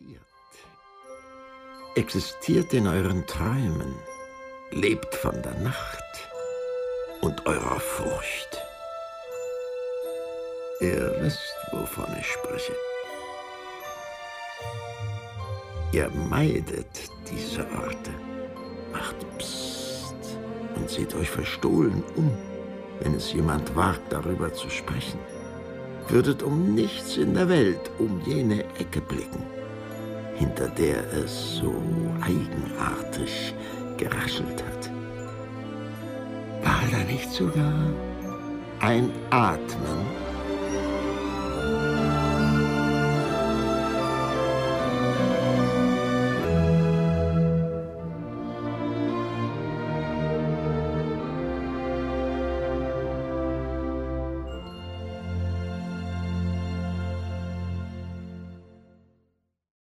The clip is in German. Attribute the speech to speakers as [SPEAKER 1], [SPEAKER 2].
[SPEAKER 1] Existiert in euren Träumen, lebt von der Nacht und eurer Furcht. Ihr wisst, wovon ich spreche. Ihr meidet diese Orte, macht Psst und seht euch verstohlen um, wenn es jemand wagt, darüber zu sprechen. Würdet um nichts in der Welt um jene Ecke blicken, hinter der es so eigenartig geraschelt hat. War da nicht sogar ein Atmen